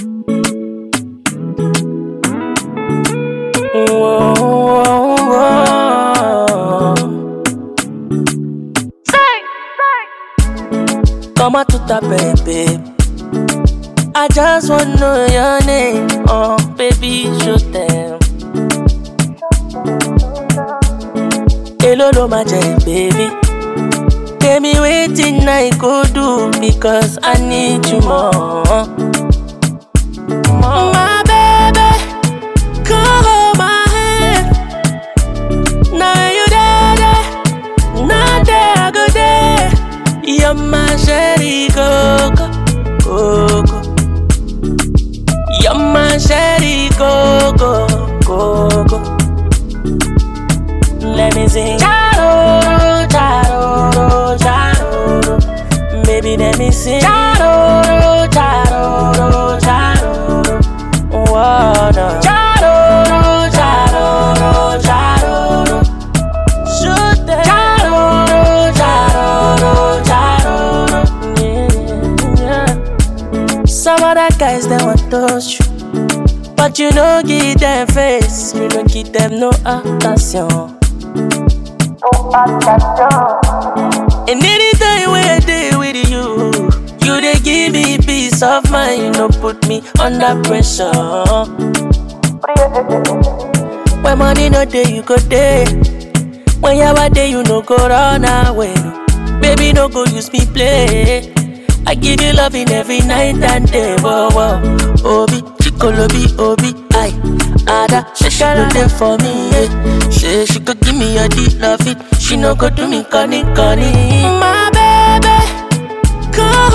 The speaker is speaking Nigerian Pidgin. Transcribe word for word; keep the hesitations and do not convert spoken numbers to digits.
Whoa, whoa, whoa. Say, say. Come on to the baby. I just wanna know your name. Oh, baby, show them. Hello, no, my baby. Tell me waiting I could do because I need you more. My baby, come hold my hand. Now you there, there. Not there, I go there. You're my sherry coco, coco. You're my sherry coco, coco. Let me sing. Charo, charo, charo. Baby, let me sing. Charo, charo, charo. Whoa, no. Charo, charo, charo. Shoot them. Charo, charo, charo. Yeah, yeah. Some other guys, they want to touch you, but you don't give them face. You don't give them no attention. And anytime when I day with you, you they give me peace of mind. You don't put me under pressure. When money no day, you go day. When you are there, you no go run away. Baby, no go use me play. I give you loving every night and day. Whoa, whoa. Obi, Chikolobi, Obi, I. Ada, she she go there for me, yeah. She she could give me a deep love it. She no go do me conny conny. My baby, come